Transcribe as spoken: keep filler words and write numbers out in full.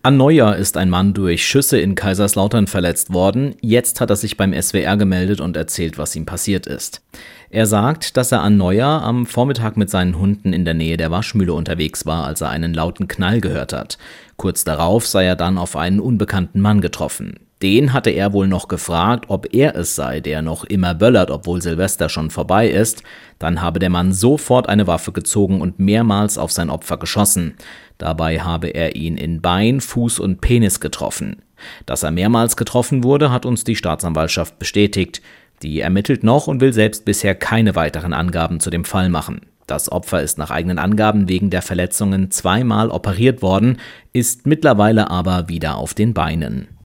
An Neujahr ist ein Mann durch Schüsse in Kaiserslautern verletzt worden. Jetzt hat er sich beim S W R gemeldet und erzählt, was ihm passiert ist. Er sagt, dass er an Neujahr am Vormittag mit seinen Hunden in der Nähe der Waschmühle unterwegs war, als er einen lauten Knall gehört hat. Kurz darauf sei er dann auf einen unbekannten Mann getroffen. Den hatte er wohl noch gefragt, ob er es sei, der noch immer böllert, obwohl Silvester schon vorbei ist. Dann habe der Mann sofort eine Waffe gezogen und mehrmals auf sein Opfer geschossen. Dabei habe er ihn in Bein, Fuß und Penis getroffen. Dass er mehrmals getroffen wurde, hat uns die Staatsanwaltschaft bestätigt. Die ermittelt noch und will selbst bisher keine weiteren Angaben zu dem Fall machen. Das Opfer ist nach eigenen Angaben wegen der Verletzungen zweimal operiert worden, ist mittlerweile aber wieder auf den Beinen.